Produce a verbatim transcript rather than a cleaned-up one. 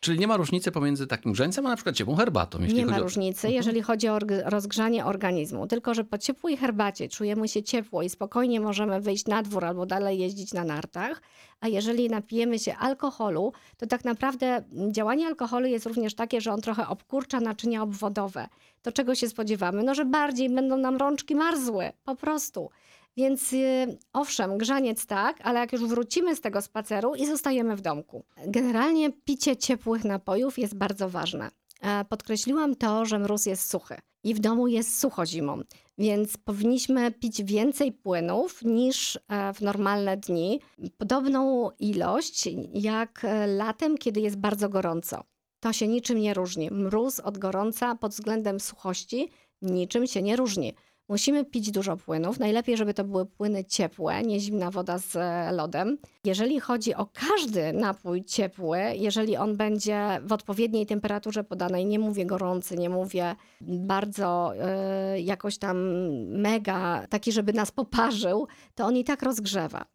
Czyli nie ma różnicy pomiędzy takim grzańcem, a na przykład ciepłą herbatą? Jeśli Nie chodzi ma o... różnicy, Mhm. jeżeli chodzi o org- rozgrzanie organizmu. Tylko że po ciepłej herbacie czujemy się ciepło i spokojnie możemy wyjść na dwór albo dalej jeździć na nartach. A jeżeli napijemy się alkoholu, to tak naprawdę działanie alkoholu jest również takie, że on trochę obkurcza naczynia obwodowe. To czego się spodziewamy? No, że bardziej będą nam rączki marzły. Po prostu. Więc yy, owszem, grzaniec tak, ale jak już wrócimy z tego spaceru i zostajemy w domku. Generalnie picie ciepłych napojów jest bardzo ważne. E, Podkreśliłam to, że mróz jest suchy i w domu jest sucho zimą, więc powinniśmy pić więcej płynów niż e, w normalne dni. Podobną ilość jak e, latem, kiedy jest bardzo gorąco. To się niczym nie różni. Mróz od gorąca pod względem suchości niczym się nie różni. Musimy pić dużo płynów. Najlepiej, żeby to były płyny ciepłe, nie zimna woda z e, lodem. Jeżeli chodzi o każdy napój ciepły, jeżeli on będzie w odpowiedniej temperaturze podanej, nie mówię gorący, nie mówię bardzo e, jakoś tam mega, taki, żeby nas poparzył, to on i tak rozgrzewa.